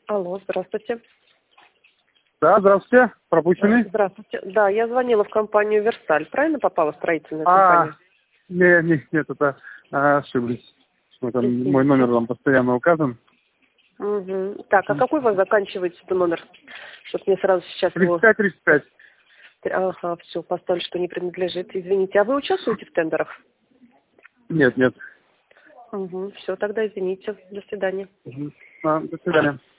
Алло, здравствуйте. Да, здравствуйте. Пропущенный? Здравствуйте. Да, я звонила в компанию «Версаль». Правильно попала в строительную компанию? Нет, это ошиблись. Мой номер вам постоянно указан. Угу. Так, а какой у вас заканчивается номер? Чтобы мне сразу сейчас его... 35. Ага, все, поставлю, что не принадлежит. Извините, а вы участвуете в тендерах? Нет. Угу, все, тогда извините. До свидания. До свидания.